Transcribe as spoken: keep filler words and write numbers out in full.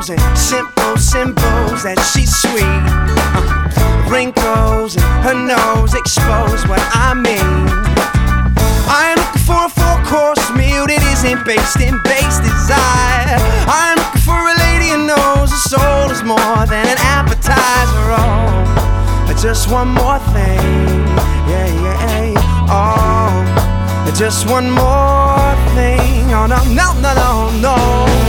dimples and simple symbols that she's sweet. Uh, wrinkles and her nose expose what I mean. I'm looking for a four-course meal that isn't based in base desire. I'm looking for a lady who knows her soul is more than an appetizer. Oh, just one more thing, yeah, yeah, oh, just one more thing. Oh no, no, no, no, no.